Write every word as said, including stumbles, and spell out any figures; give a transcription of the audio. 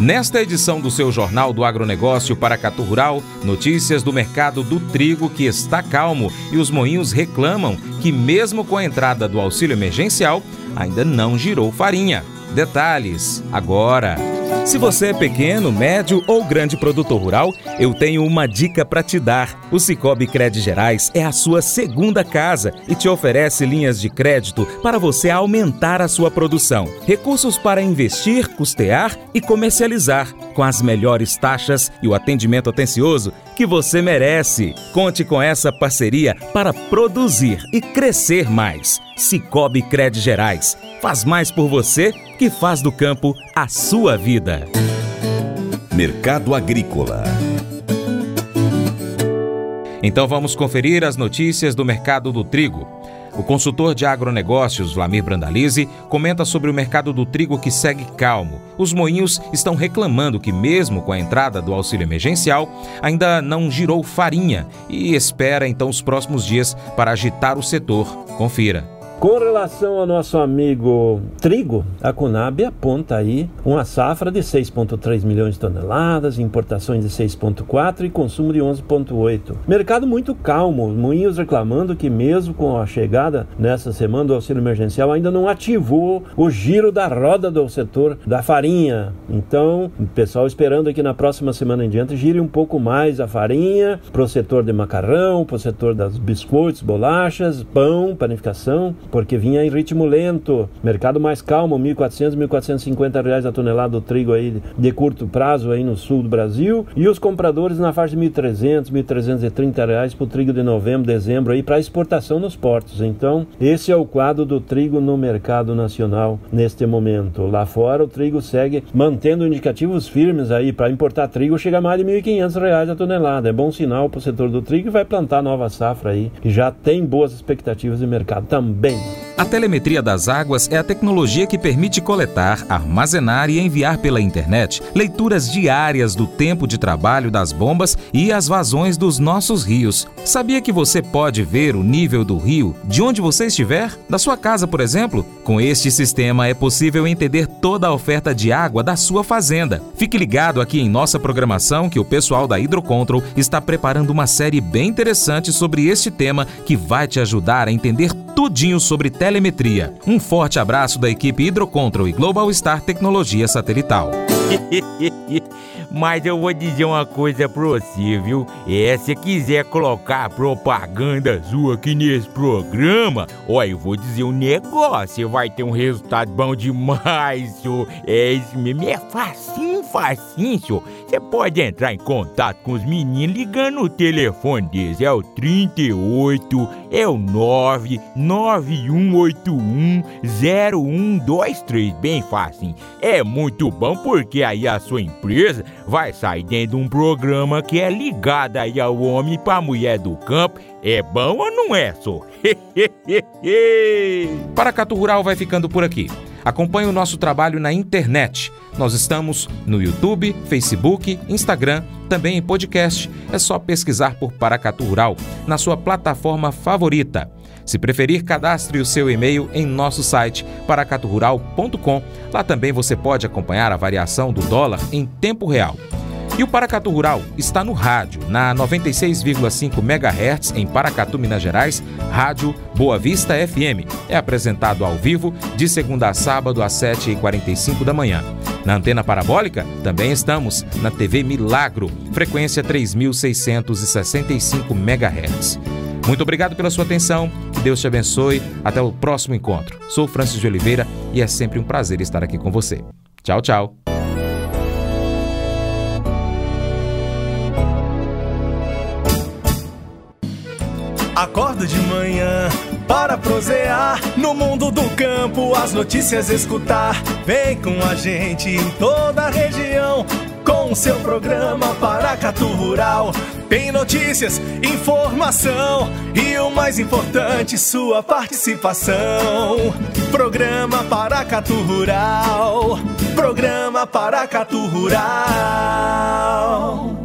Nesta edição do seu Jornal do Agronegócio Paracatu Rural, notícias do mercado do trigo que está calmo e os moinhos reclamam que mesmo com a entrada do auxílio emergencial, ainda não girou farinha. Detalhes agora. Se você é pequeno, médio ou grande produtor rural, eu tenho uma dica para te dar. O Sicoob Cred Gerais é a sua segunda casa e te oferece linhas de crédito para você aumentar a sua produção. Recursos para investir, custear e comercializar, com as melhores taxas e o atendimento atencioso que você merece. Conte com essa parceria para produzir e crescer mais. Sicoob Cred Gerais. Faz mais por você que faz do campo a sua vida. Mercado Agrícola. Então vamos conferir as notícias do mercado do trigo. O consultor de agronegócios, Vlamir Brandalize, comenta sobre o mercado do trigo que segue calmo. Os moinhos estão reclamando que, mesmo com a entrada do auxílio emergencial, ainda não girou farinha e espera então os próximos dias para agitar o setor. Confira. Com relação ao nosso amigo trigo, a Conab aponta aí uma safra de seis vírgula três milhões de toneladas, importações de seis vírgula quatro e consumo de onze vírgula oito. Mercado muito calmo, os moinhos reclamando que mesmo com a chegada nessa semana do auxílio emergencial ainda não ativou o giro da roda do setor da farinha. Então, o pessoal esperando que na próxima semana em diante gire um pouco mais a farinha para o setor de macarrão, para o setor das biscoitos, bolachas, pão, panificação, porque vinha em ritmo lento, mercado mais calmo, mil e quatrocentos, mil quatrocentos e cinquenta reais a tonelada do trigo aí de curto prazo aí no sul do Brasil, e os compradores na faixa de mil e trezentos, mil trezentos e trinta reais para o trigo de novembro, dezembro aí para exportação nos portos. Então, esse é o quadro do trigo no mercado nacional neste momento. Lá fora o trigo segue mantendo indicativos firmes aí para importar trigo, chega a mais de mil e quinhentos reais a tonelada. É bom sinal para o setor do trigo e vai plantar nova safra aí, que já tem boas expectativas de mercado também. A telemetria das águas é a tecnologia que permite coletar, armazenar e enviar pela internet leituras diárias do tempo de trabalho das bombas e as vazões dos nossos rios. Sabia que você pode ver o nível do rio de onde você estiver? Da sua casa, por exemplo? Com este sistema é possível entender toda a oferta de água da sua fazenda. Fique ligado aqui em nossa programação que o pessoal da Hidrocontrol está preparando uma série bem interessante sobre este tema que vai te ajudar a entender tudinho sobre telemetria. Um forte abraço da equipe Hidrocontrol e Global Star Tecnologia Satelital. Mas eu vou dizer uma coisa pra você, viu? É, se quiser colocar propaganda sua aqui nesse programa, ó, eu vou dizer um negócio, você vai ter um resultado bom demais, senhor. É isso mesmo, é facinho, facinho, senhor. Você pode entrar em contato com os meninos ligando o telefone deles, é o trinta e oito, é o nove nove um oito um zero um dois três, bem facinho. É muito bom porque aí a sua empresa vai sair dentro de um programa que é ligado aí ao homem para a mulher do campo. É bom ou não é, só? Paracatu Rural vai ficando por aqui. Acompanhe o nosso trabalho na internet. Nós estamos no YouTube, Facebook, Instagram, também em podcast. É só pesquisar por Paracatu Rural na sua plataforma favorita. Se preferir, cadastre o seu e-mail em nosso site paracatu rural ponto com. Lá também você pode acompanhar a variação do dólar em tempo real. E o Paracatu Rural está no rádio, na noventa e seis vírgula cinco megahertz em Paracatu, Minas Gerais, Rádio Boa Vista F M. É apresentado ao vivo de segunda a sábado às sete e quarenta e cinco da manhã. Na antena parabólica, também estamos na T V Milagro, frequência três mil seiscentos e sessenta e cinco megahertz. Muito obrigado pela sua atenção, que Deus te abençoe. Até o próximo encontro. Sou Francis de Oliveira e é sempre um prazer estar aqui com você. Tchau, tchau. Acordo de manhã para prosear no mundo do campo, as notícias escutar. Vem com a gente em toda a região com o seu programa Paracatu Rural. Tem notícias, informação e o mais importante, sua participação. Programa Paracatu Rural. Programa Paracatu Rural.